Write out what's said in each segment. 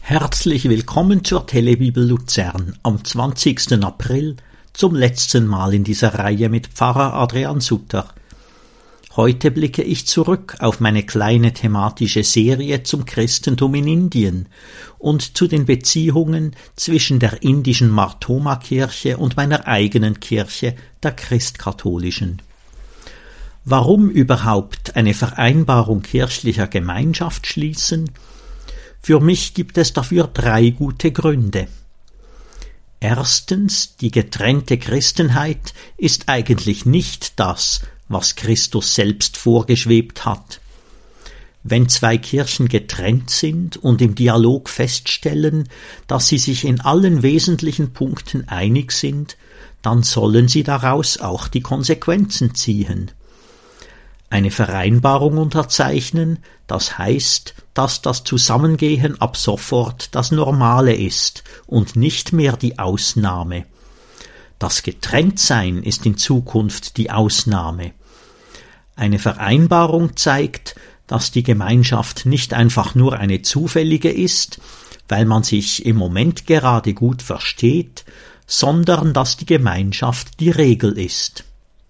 Herzlich willkommen zur Telebibel Luzern am 20. April, zum letzten Mal in dieser Reihe mit Pfarrer Adrian Sutter. Heute blicke ich zurück auf meine kleine thematische Serie zum Christentum in Indien und zu den Beziehungen zwischen der indischen Mar Thoma Kirche und meiner eigenen Kirche, der christkatholischen. Warum überhaupt eine Vereinbarung kirchlicher Gemeinschaft schließen? Für mich gibt es dafür 3 gute Gründe. Erstens, die getrennte Christenheit ist eigentlich nicht das, was Christus selbst vorgeschwebt hat. Wenn 2 Kirchen getrennt sind und im Dialog feststellen, dass sie sich in allen wesentlichen Punkten einig sind, dann sollen sie daraus auch die Konsequenzen ziehen. Eine Vereinbarung unterzeichnen, das heißt, dass das Zusammengehen ab sofort das Normale ist und nicht mehr die Ausnahme. Das Getrenntsein ist in Zukunft die Ausnahme. Eine Vereinbarung zeigt, dass die Gemeinschaft nicht einfach nur eine zufällige ist, weil man sich im Moment gerade gut versteht, sondern dass die Gemeinschaft die Regel ist.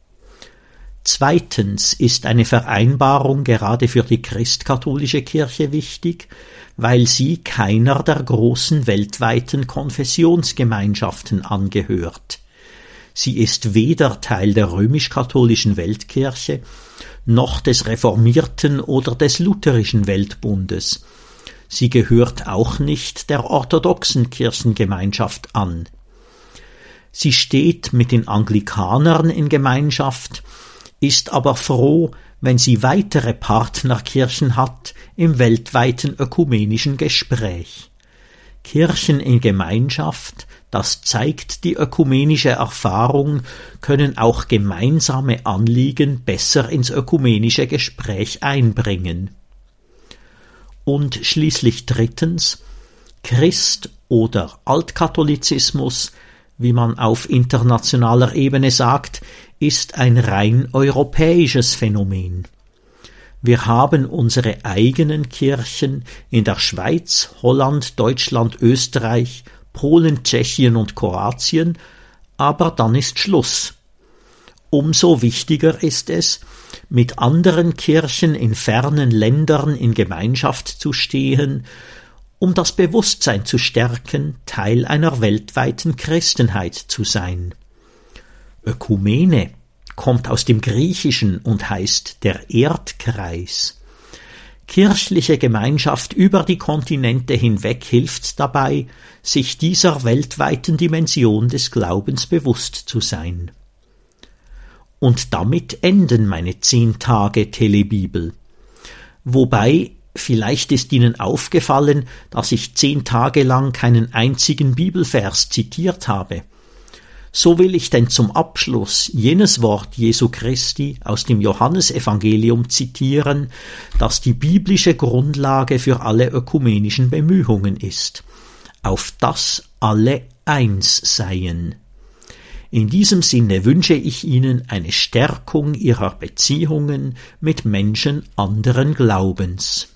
Zweitens ist eine Vereinbarung gerade für die christkatholische Kirche wichtig, weil sie keiner der großen weltweiten Konfessionsgemeinschaften angehört. Sie ist weder Teil der römisch-katholischen Weltkirche noch des reformierten oder des lutherischen Weltbundes. Sie gehört auch nicht der orthodoxen Kirchengemeinschaft an. Sie steht mit den Anglikanern in Gemeinschaft, ist aber froh, wenn sie weitere Partnerkirchen hat im weltweiten ökumenischen Gespräch. Kirchen in Gemeinschaft, das zeigt die ökumenische Erfahrung, können auch gemeinsame Anliegen besser ins ökumenische Gespräch einbringen. Und schließlich drittens, Christ oder Altkatholizismus, wie man auf internationaler Ebene sagt, ist ein rein europäisches Phänomen. Wir haben unsere eigenen Kirchen in der Schweiz, Holland, Deutschland, Österreich, Polen, Tschechien und Kroatien, aber dann ist Schluss. Umso wichtiger ist es, mit anderen Kirchen in fernen Ländern in Gemeinschaft zu stehen, um das Bewusstsein zu stärken, Teil einer weltweiten Christenheit zu sein. Ökumene kommt aus dem Griechischen und heißt der Erdkreis. Kirchliche Gemeinschaft über die Kontinente hinweg hilft dabei, sich dieser weltweiten Dimension des Glaubens bewusst zu sein. Und damit enden meine 10 Tage Telebibel. Wobei, vielleicht ist Ihnen aufgefallen, dass ich 10 Tage lang keinen einzigen Bibelvers zitiert habe. So will ich denn zum Abschluss jenes Wort Jesu Christi aus dem Johannesevangelium zitieren, das die biblische Grundlage für alle ökumenischen Bemühungen ist, auf das alle eins seien. In diesem Sinne wünsche ich Ihnen eine Stärkung Ihrer Beziehungen mit Menschen anderen Glaubens.